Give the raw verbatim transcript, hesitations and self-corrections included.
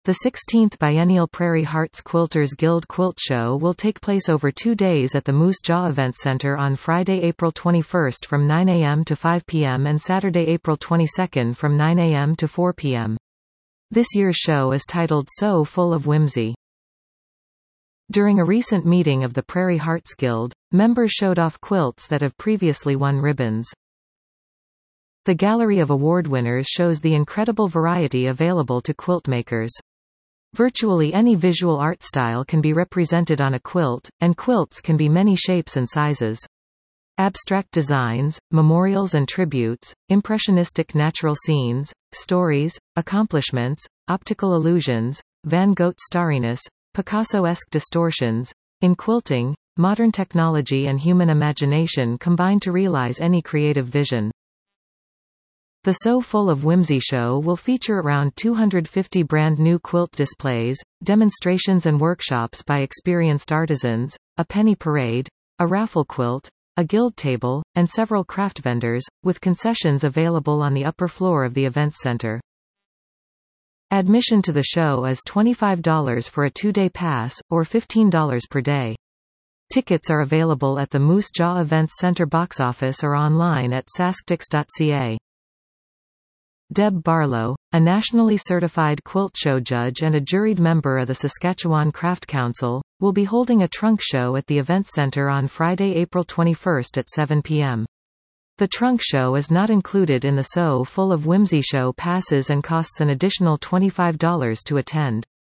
The sixteenth Biennial Prairie Hearts Quilters Guild Quilt Show will take place over two days at the Moose Jaw Event Center on Friday, April twenty-first from nine a m to five p m and Saturday, April twenty-second from nine a m to four p m This year's show is titled So Full of Whimsy. During a recent meeting of the Prairie Hearts Guild, members showed off quilts that have previously won ribbons. The gallery of award winners shows the incredible variety available to quilt makers. Virtually any visual art style can be represented on a quilt, and quilts can be many shapes and sizes. Abstract designs, memorials and tributes, impressionistic natural scenes, stories, accomplishments, optical illusions, Van Gogh starriness, Picasso-esque distortions. In quilting, modern technology and human imagination combine to realize any creative vision. The So Full of Whimsy show will feature around two hundred fifty brand new quilt displays, demonstrations and workshops by experienced artisans, a penny parade, a raffle quilt, a guild table, and several craft vendors, with concessions available on the upper floor of the events center. Admission to the show is twenty-five dollars for a two-day pass, or fifteen dollars per day. Tickets are available at the Moose Jaw Events Center box office or online at saskatix dot c a. Deb Barlow, a nationally certified quilt show judge and a juried member of the Saskatchewan Craft Council, will be holding a trunk show at the Events Center on Friday, April twenty-first at seven p m The trunk show is not included in the So Full of Whimsy show passes and costs an additional twenty-five dollars to attend.